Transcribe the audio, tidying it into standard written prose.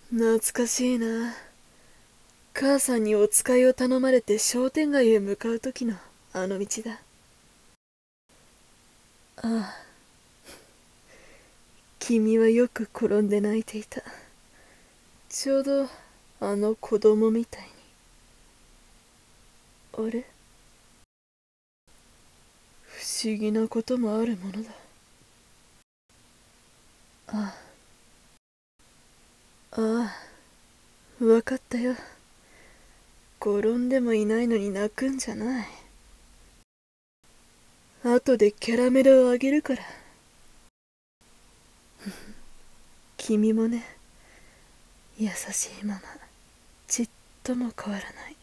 懐かしいな。母さんにお使いを頼まれて商店街へ向かう時のあの道だ。ああ、君はよく転んで泣いていた。ちょうどあの子供みたいに。あれ、不思議なこともあるものだ。ああ、ああ、わかったよ。転んでもいないのに泣くんじゃない。後でキャラメルをあげるから。君もね、優しいままちっとも変わらない。